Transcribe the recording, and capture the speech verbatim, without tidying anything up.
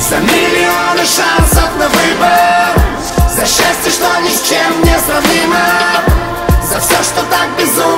За миллионы шансов на выбор, за счастье, что ни с чем не сравнимо, за все, что так безумно